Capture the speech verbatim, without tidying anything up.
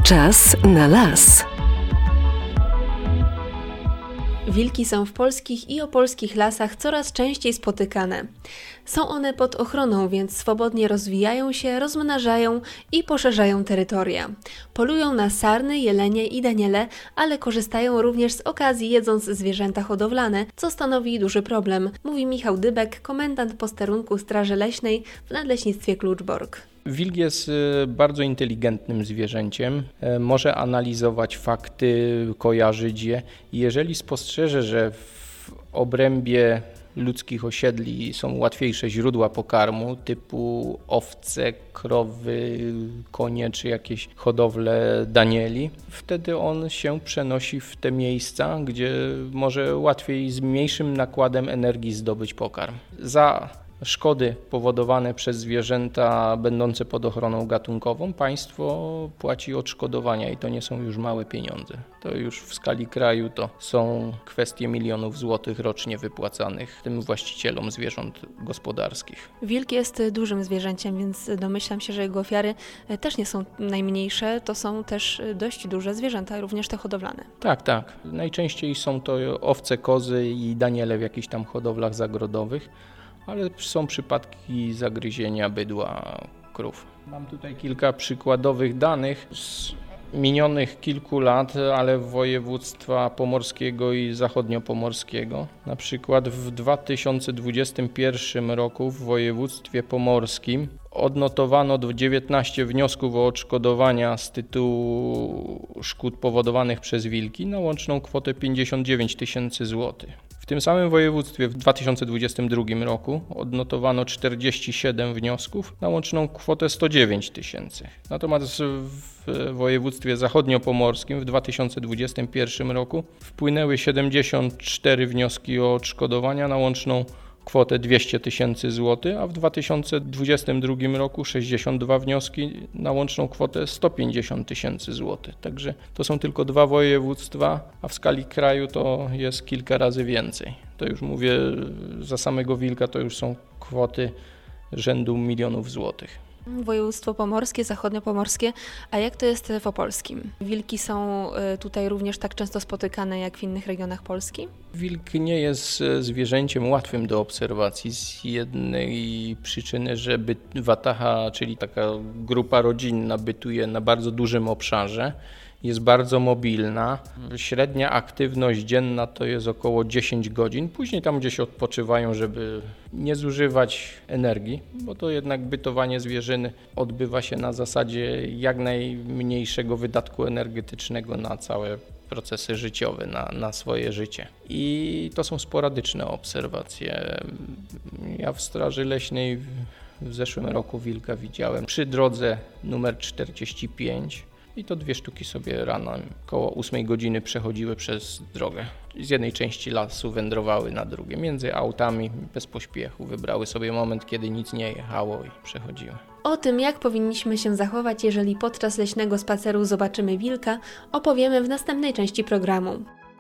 Czas na las. Wilki są w polskich i opolskich lasach coraz częściej spotykane. Są one pod ochroną, więc swobodnie rozwijają się, rozmnażają i poszerzają terytoria. Polują na sarny, jelenie i daniele, ale korzystają również z okazji, jedząc zwierzęta hodowlane, co stanowi duży problem, mówi Michał Dybek, komendant posterunku Straży Leśnej w Nadleśnictwie Kluczbork. Wilk jest bardzo inteligentnym zwierzęciem, może analizować fakty, kojarzyć je i jeżeli spostrzeże, że w obrębie ludzkich osiedli są łatwiejsze źródła pokarmu typu owce, krowy, konie czy jakieś hodowle danieli, wtedy on się przenosi w te miejsca, gdzie może łatwiej z mniejszym nakładem energii zdobyć pokarm. Za szkody powodowane przez zwierzęta będące pod ochroną gatunkową państwo płaci odszkodowania i to nie są już małe pieniądze. To już w skali kraju to są kwestie milionów złotych rocznie wypłacanych tym właścicielom zwierząt gospodarskich. Wilk jest dużym zwierzęciem, więc domyślam się, że jego ofiary też nie są najmniejsze. To są też dość duże zwierzęta, również te hodowlane. Tak, tak. Najczęściej są to owce, kozy i daniele w jakichś tam hodowlach zagrodowych. Ale są przypadki zagryzienia bydła, krów. Mam tutaj kilka przykładowych danych z minionych kilku lat, ale województwa pomorskiego i zachodniopomorskiego. Na przykład w dwa tysiące dwudziestym pierwszym roku w województwie pomorskim odnotowano dziewiętnaście wniosków o odszkodowania z tytułu szkód powodowanych przez wilki na łączną kwotę pięćdziesiąt dziewięć tysięcy złotych. W tym samym województwie w dwa tysiące dwudziestym drugim roku odnotowano czterdzieści siedem wniosków na łączną kwotę sto dziewięć tysięcy. Natomiast w województwie zachodniopomorskim w dwa tysiące dwudziestym pierwszym roku wpłynęły siedemdziesiąt cztery wnioski o odszkodowania na łączną kwotę dwieście tysięcy złotych, a w dwa tysiące dwudziestym drugim roku sześćdziesiąt dwa wnioski na łączną kwotę sto pięćdziesiąt tysięcy złotych. Także to są tylko dwa województwa, a w skali kraju to jest kilka razy więcej. To już mówię, za samego wilka to już są kwoty rzędu milionów złotych. Województwo pomorskie, zachodniopomorskie, a jak to jest w opolskim? Wilki są tutaj również tak często spotykane jak w innych regionach Polski? Wilk nie jest zwierzęciem łatwym do obserwacji z jednej przyczyny, że byt, wataha, czyli taka grupa rodzinna bytuje na bardzo dużym obszarze. Jest bardzo mobilna. Średnia aktywność dzienna to jest około dziesięć godzin. Później tam gdzieś odpoczywają, żeby nie zużywać energii, bo to jednak bytowanie zwierzyny odbywa się na zasadzie jak najmniejszego wydatku energetycznego na całe procesy życiowe, na, na swoje życie. I to są sporadyczne obserwacje. Ja w Straży Leśnej w zeszłym roku wilka widziałem przy drodze numer czterdzieści pięć. I to dwie sztuki sobie rano koło ósmej godziny przechodziły przez drogę. Z jednej części lasu wędrowały na drugie. Między autami bez pośpiechu wybrały sobie moment, kiedy nic nie jechało i przechodziły. O tym, jak powinniśmy się zachować, jeżeli podczas leśnego spaceru zobaczymy wilka, opowiemy w następnej części programu.